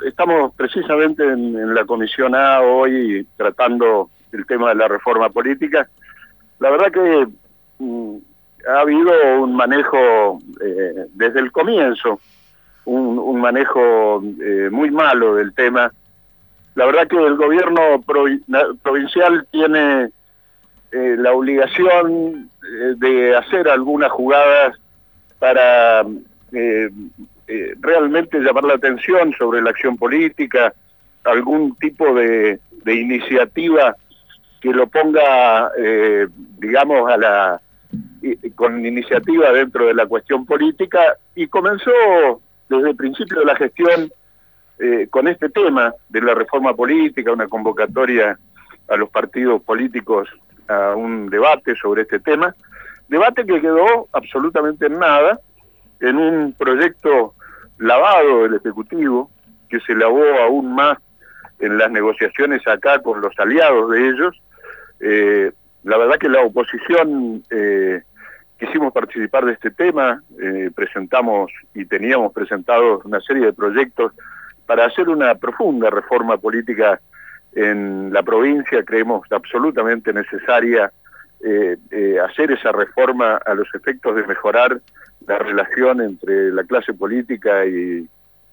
estamos precisamente en la Comisión A hoy tratando el tema de la reforma política. La verdad que ha habido un manejo desde el comienzo, un manejo muy malo del tema. La verdad que el gobierno provincial tiene la obligación de hacer algunas jugadas para realmente llamar la atención sobre la acción política, algún tipo de iniciativa que lo ponga, digamos, con iniciativa dentro de la cuestión política, y comenzó desde el principio de la gestión con este tema de la reforma política, una convocatoria a los partidos políticos a un debate sobre este tema, debate que quedó absolutamente en nada, en un proyecto lavado del Ejecutivo, que se lavó aún más en las negociaciones acá con los aliados de ellos. La verdad que la oposición quisimos participar de este tema, presentamos y teníamos presentados una serie de proyectos para hacer una profunda reforma política en la provincia. Creemos absolutamente necesaria hacer esa reforma a los efectos de mejorar la relación entre la clase política y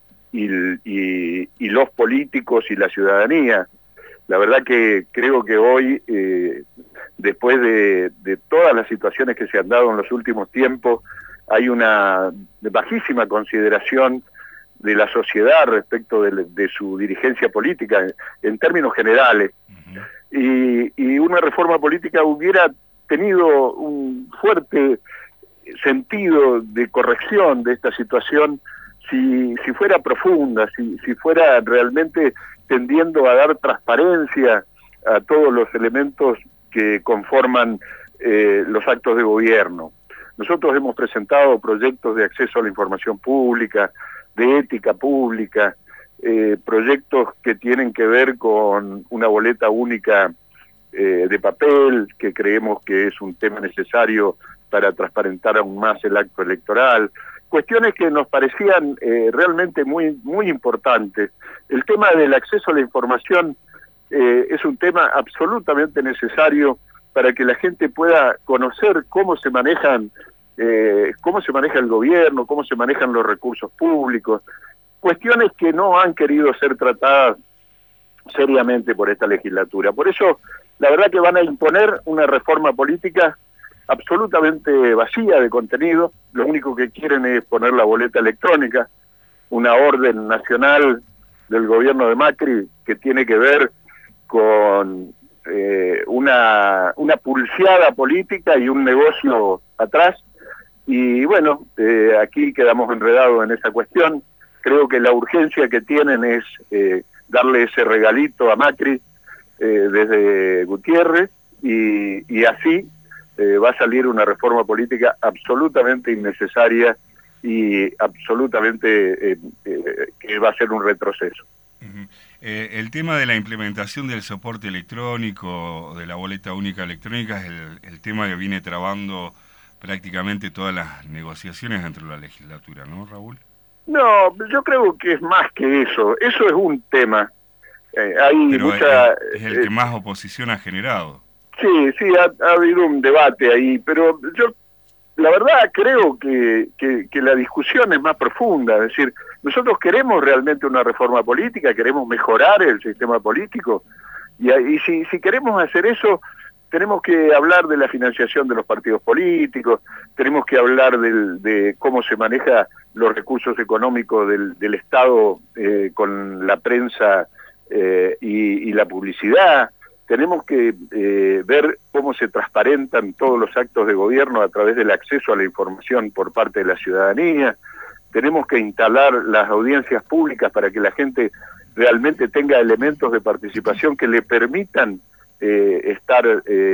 los políticos y la ciudadanía. La verdad que creo que hoy, después de todas las situaciones que se han dado en los últimos tiempos, hay una bajísima consideración de la sociedad respecto de su dirigencia política en términos generales. Y una reforma política hubiera tenido un fuerte sentido de corrección de esta situación si fuera profunda, si fuera realmente tendiendo a dar transparencia a todos los elementos que conforman los actos de gobierno. Nosotros hemos presentado proyectos de acceso a la información pública, de ética pública, proyectos que tienen que ver con una boleta única de papel, que creemos que es un tema necesario para transparentar aún más el acto electoral, cuestiones que nos parecían realmente muy, muy importantes. El tema del acceso a la información es un tema absolutamente necesario para que la gente pueda conocer cómo se maneja el gobierno, cómo se manejan los recursos públicos, cuestiones que no han querido ser tratadas seriamente por esta legislatura. Por eso, la verdad que van a imponer una reforma política absolutamente vacía de contenido. Lo único que quieren es poner la boleta electrónica, una orden nacional del gobierno de Macri que tiene que ver con una pulseada política y un negocio atrás. Y bueno, aquí quedamos enredados en esa cuestión. Creo que la urgencia que tienen es darle ese regalito a Macri desde Gutiérrez, y así va a salir una reforma política absolutamente innecesaria y absolutamente que va a ser un retroceso. El tema de la implementación del soporte electrónico, de la boleta única electrónica, es el tema que viene trabando prácticamente todas las negociaciones dentro de la legislatura, ¿no, Raúl? No, yo creo que es más que eso. Eso es un tema. Hay Pero mucha, es el que más oposición ha generado. Sí, ha habido un debate ahí, pero yo la verdad creo que la discusión es más profunda. Es decir, nosotros queremos realmente una reforma política, queremos mejorar el sistema político, y si queremos hacer eso, tenemos que hablar de la financiación de los partidos políticos, tenemos que hablar de cómo se maneja los recursos económicos del Estado con la prensa y la publicidad. Tenemos que ver cómo se transparentan todos los actos de gobierno a través del acceso a la información por parte de la ciudadanía. Tenemos que instalar las audiencias públicas para que la gente realmente tenga elementos de participación que le permitan estar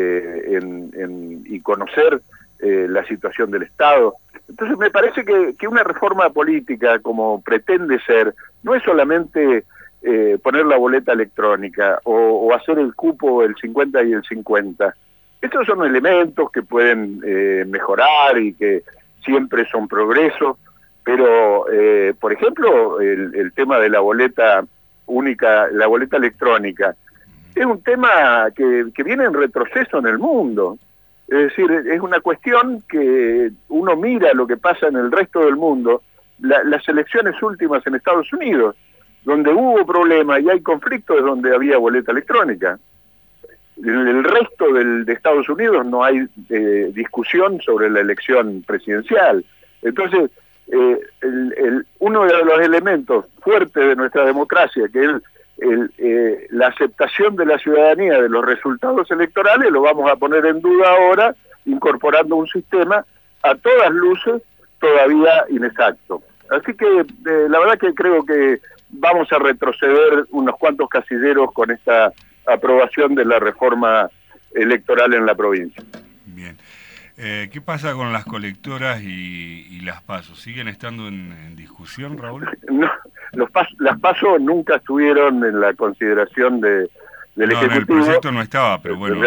y conocer la situación del Estado. Entonces me parece que una reforma política, como pretende ser, no es solamente poner la boleta electrónica o hacer el cupo el 50 y el 50. Estos son elementos que pueden mejorar y que siempre son progresos, Pero, por ejemplo, el tema de la boleta única, la boleta electrónica, es un tema que viene en retroceso en el mundo. Es decir, es una cuestión que uno mira lo que pasa en el resto del mundo, las elecciones últimas en Estados Unidos, donde hubo problemas y hay conflictos, es donde había boleta electrónica. En el resto de Estados Unidos no hay discusión sobre la elección presidencial. Entonces, uno de los elementos fuertes de nuestra democracia, que es la aceptación de la ciudadanía de los resultados electorales, lo vamos a poner en duda ahora, incorporando un sistema a todas luces todavía inexacto. Así que la verdad que creo que vamos a retroceder unos cuantos casilleros con esta aprobación de la reforma electoral en la provincia. Bien. ¿Qué pasa con las colectoras y las PASO? ¿Siguen estando en discusión, Raúl? No, las PASO nunca estuvieron en la consideración del Ejecutivo. En el proyecto no estaba, pero bueno...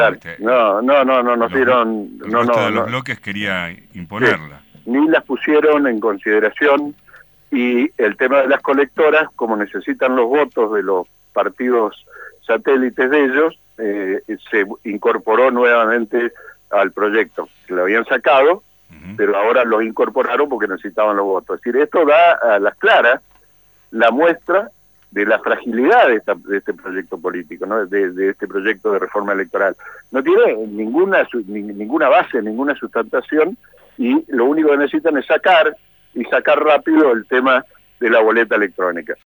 los bloques quería imponerla. Sí, ni las pusieron en consideración, y el tema de las colectoras, como necesitan los votos de los partidos satélites de ellos, se incorporó nuevamente al proyecto. Se lo habían sacado, pero ahora los incorporaron porque necesitaban los votos. Es decir, esto da a las claras la muestra de la fragilidad de este proyecto político, ¿no? de este proyecto de reforma electoral. No tiene ninguna base, ninguna sustentación, y lo único que necesitan es sacar rápido el tema de la boleta electrónica.